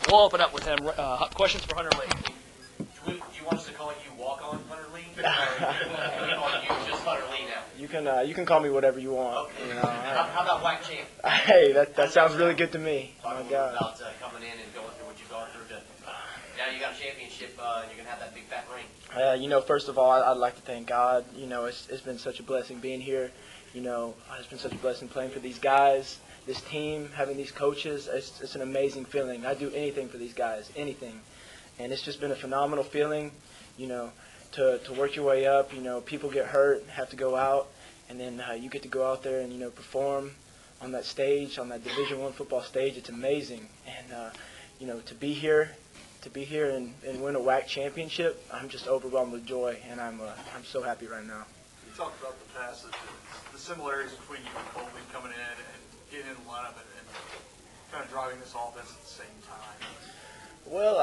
we'll open up with him. Questions for Hunter Lee. Do you want us to call you Walk-On Hunter Lee? Or you just Hunter Lee now? You can call me whatever you want. Okay. You know, How about White Champ? hey, that sounds really good to me. Talk Oh a my little God. about coming in and going through what you've gone through. Now you got a championship, and you're gonna have that big fat ring. First of all, I'd like to thank God. It's been such a blessing being here. It's been such a blessing playing for these guys, this team, having these coaches. It's an amazing feeling. I'd do anything for these guys, anything. And it's just been a phenomenal feeling, to work your way up. People get hurt, have to go out, and then you get to go out there and, perform on that stage, on that Division I football stage. It's amazing. And, to be here and win a WAC championship, I'm just overwhelmed with joy, and I'm so happy right now. You talked about the passage, the similarities between you and Colby coming in and getting in the lineup and kind of driving this offense at the same time. Well,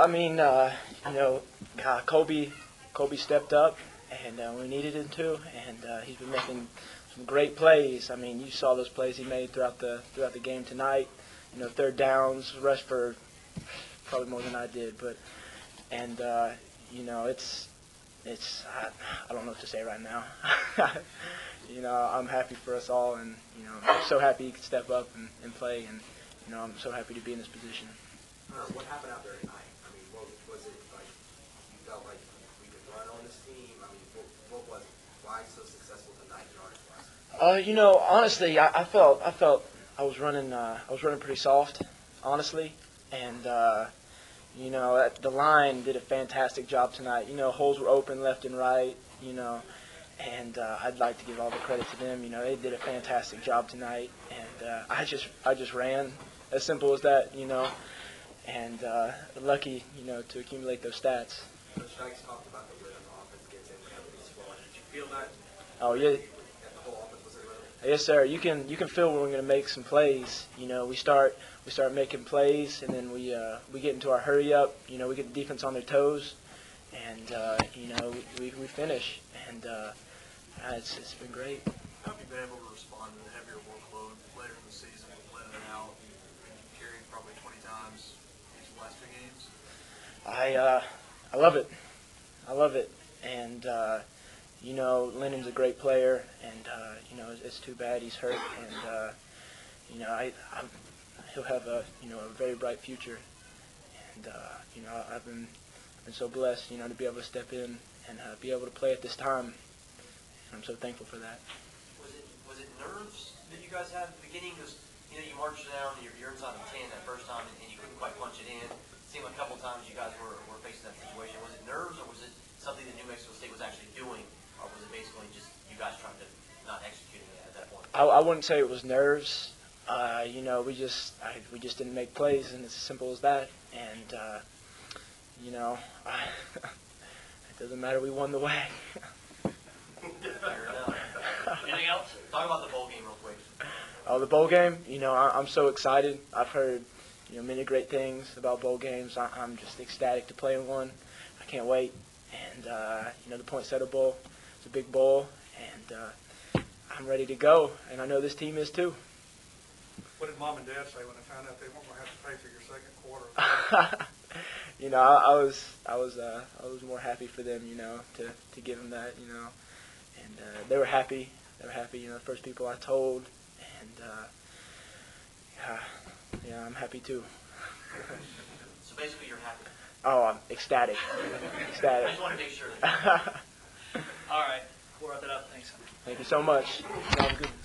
Colby stepped up, and we needed him to, and he's been making some great plays. You saw those plays he made throughout the game tonight. Third downs, rushed for probably more than I did, it's I don't know what to say right now. I'm happy for us all, and I'm so happy he could step up and play, and I'm so happy to be in this position. What happened out there tonight? What was it like? You felt like we could run on this team? What was it? Why so successful tonight, yardage-wise? Honestly, I felt I was running pretty soft, honestly, and the line did a fantastic job tonight. Holes were open left and right, and I'd like to give all the credit to them. They did a fantastic job tonight, and I just ran, as simple as that, and lucky, to accumulate those stats. Coach Dykes talked about the rhythm the offense gets in whenever he's flowing. Did you feel that? Oh yeah. That the whole offense was in rhythm? Yes, sir. You can feel when we're going to make some plays. We start making plays, and then we get into our hurry up. We get the defense on their toes, and we finish, and it's been great. How have you been able to respond to the heavier workload later in the season with Lennon out? You carried probably 20 times these last two games. I love it. I love it, and Lennon's a great player, and it's too bad he's hurt, and he'll have a very bright future, and I've been so blessed to be able to step in and be able to play at this time. I'm so thankful for that. Was it nerves that you guys had at the beginning? Because you marched down, you're inside the 10 that first time, and you couldn't quite punch it in. It seemed like a couple times you guys were facing that situation. Was it nerves, or was it something that New Mexico State was actually doing, or was it basically just you guys trying to not executing it at that point? I wouldn't say it was nerves. We just didn't make plays, and it's as simple as that. And it doesn't matter. We won the WAC. Fair enough. Anything else? Talk about the bowl game real quick. Oh, the bowl game. I'm so excited. I've heard many great things about bowl games. I'm just ecstatic to play in one. I can't wait. And the Poinsettia Bowl, it's a big bowl, and I'm ready to go. And I know this team is too. What did Mom and Dad say when they found out they weren't going to have to pay for your second quarter? I was more happy for them, to give them that, and they were happy. They were happy, the first people I told, and I'm happy too. So basically, you're happy. Oh, I'm ecstatic. I Ecstatic. just want to make sure. All right. We'll wrap it up. Thanks. Thank you so much. Sounds good.